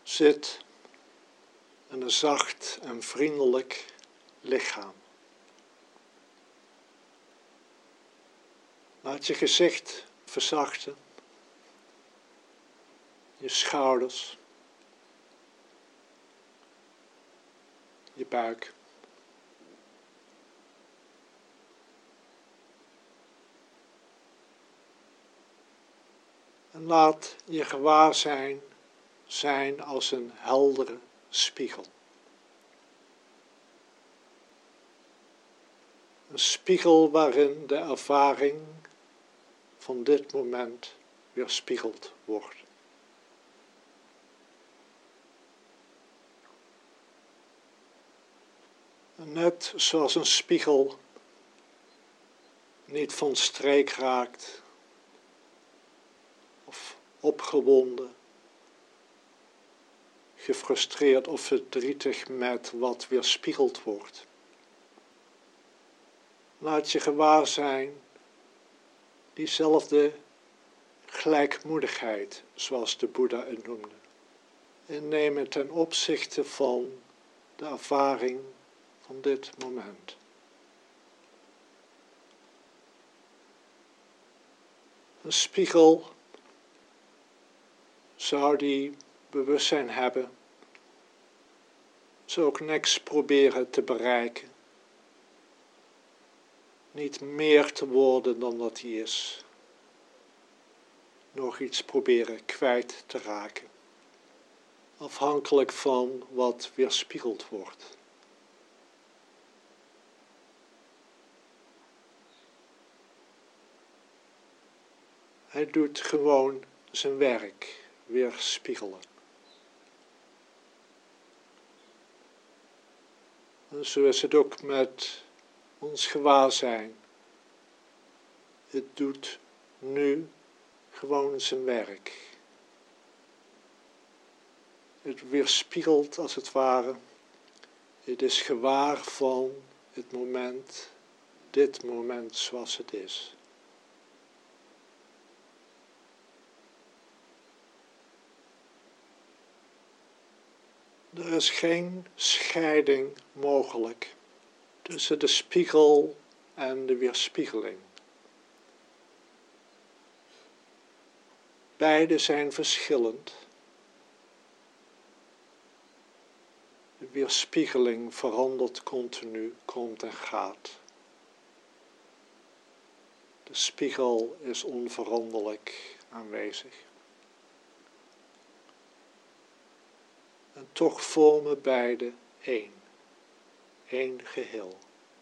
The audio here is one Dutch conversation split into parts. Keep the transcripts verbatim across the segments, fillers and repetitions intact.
zit en een zacht en vriendelijk lichaam. Laat je gezicht verzachten, je schouders, je buik. En laat je gewaarzijn zijn als een heldere spiegel. Een spiegel waarin de ervaring van dit moment weerspiegeld wordt. En net zoals een spiegel niet van streek raakt of opgewonden, gefrustreerd of verdrietig met wat weerspiegeld wordt. Laat je gewaar zijn diezelfde gelijkmoedigheid, zoals de Boeddha het noemde, innemen ten opzichte van de ervaring van dit moment. Een spiegel zou die bewustzijn hebben, zou ook niks proberen te bereiken. Niet meer te worden dan dat hij is. Nog iets proberen kwijt te raken. Afhankelijk van wat weerspiegeld wordt. Hij doet gewoon zijn werk, weerspiegelen. En zo is het ook met ons gewaarzijn. Het doet nu gewoon zijn werk. Het weerspiegelt als het ware. Het is gewaar van het moment, dit moment zoals het is. Er is geen scheiding mogelijk tussen de spiegel en de weerspiegeling. Beide zijn verschillend. De weerspiegeling verandert continu, komt en gaat. De spiegel is onveranderlijk aanwezig. En toch vormen beide één, één geheel.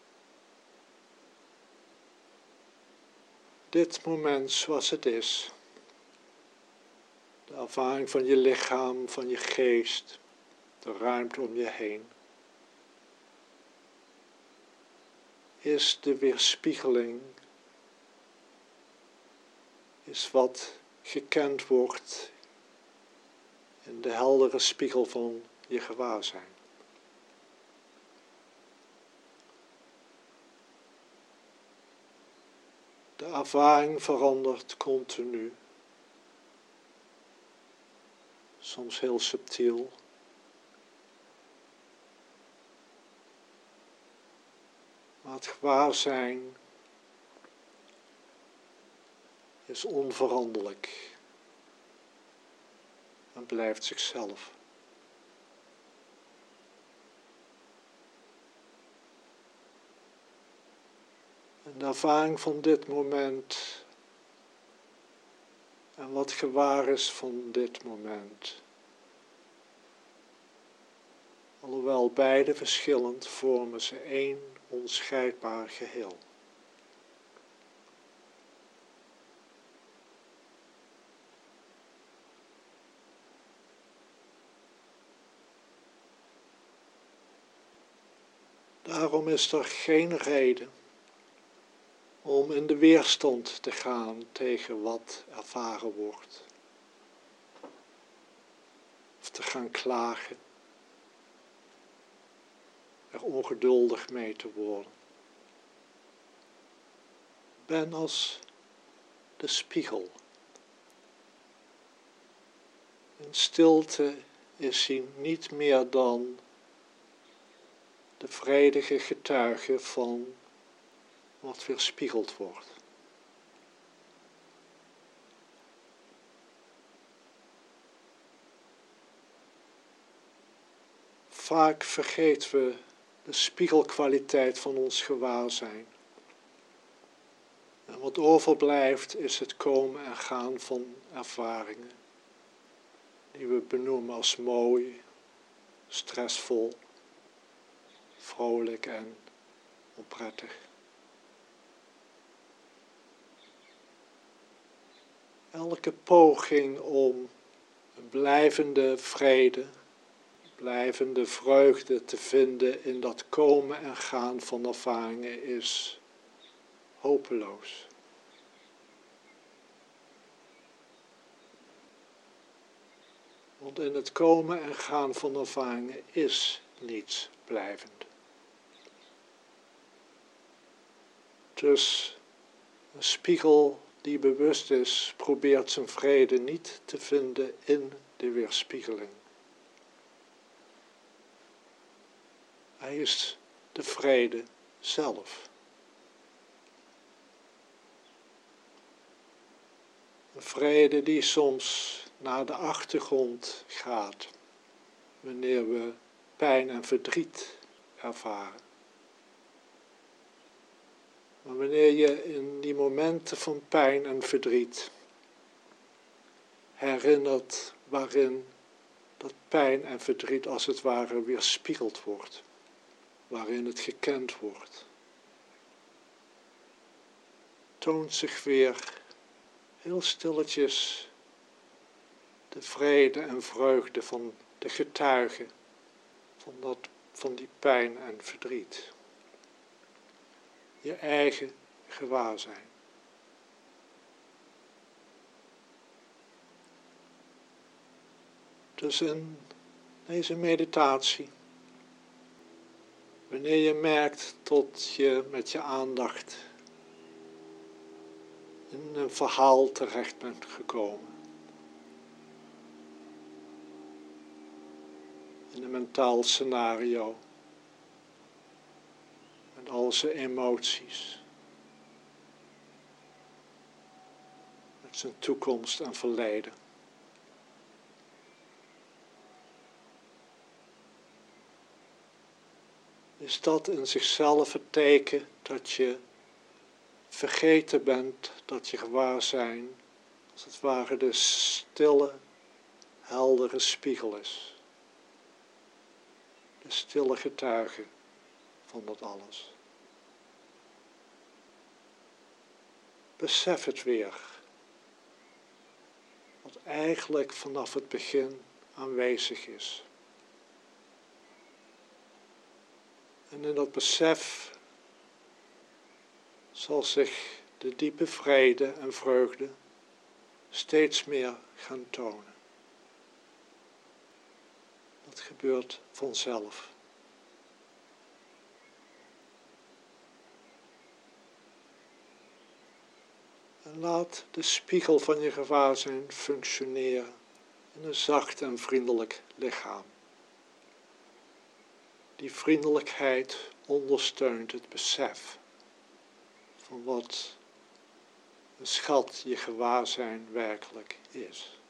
Dit moment zoals het is, de ervaring van je lichaam, van je geest, de ruimte om je heen, is de weerspiegeling, is wat gekend wordt in de heldere spiegel van je gewaarzijn. De ervaring verandert continu, soms heel subtiel. Maar het gewaarzijn is onveranderlijk en blijft zichzelf. En de ervaring van dit moment en wat gewaar is van dit moment, alhoewel beide verschillend, vormen ze één onscheidbaar geheel. Daarom is er geen reden om in de weerstand te gaan tegen wat ervaren wordt. Of te gaan klagen. Er ongeduldig mee te worden. Ben als de spiegel. In stilte is hij niet meer dan de vredige getuige van wat weerspiegeld wordt. Vaak vergeten we de spiegelkwaliteit van ons gewaarzijn. En wat overblijft is het komen en gaan van ervaringen, die we benoemen als mooi, stressvol, vrolijk en onprettig. Elke poging om een blijvende vrede, blijvende vreugde te vinden in dat komen en gaan van ervaringen is hopeloos. Want in het komen en gaan van ervaringen is niets blijvend. Dus een spiegel die bewust is, probeert zijn vrede niet te vinden in de weerspiegeling. Hij is de vrede zelf. Een vrede die soms naar de achtergrond gaat, wanneer we pijn en verdriet ervaren. Maar wanneer je in die momenten van pijn en verdriet herinnert waarin dat pijn en verdriet als het ware weerspiegeld wordt, waarin het gekend wordt, toont zich weer heel stilletjes de vrede en vreugde van de getuige van, dat, van die pijn en verdriet. Je eigen gewaarzijn. Dus in deze meditatie, wanneer je merkt dat je met je aandacht in een verhaal terecht bent gekomen, in een mentaal scenario, met al zijn emoties, met zijn toekomst en verleden. Is dat in zichzelf het teken dat je vergeten bent dat je gewaarzijn, als het ware de stille, heldere spiegel is. De stille getuige van dat alles. Besef het weer. Wat eigenlijk vanaf het begin aanwezig is. En in dat besef zal zich de diepe vrede en vreugde steeds meer gaan tonen. Dat gebeurt vanzelf. En laat de spiegel van je gewaarzijn functioneren in een zacht en vriendelijk lichaam. Die vriendelijkheid ondersteunt het besef van wat een schat je gewaarzijn werkelijk is.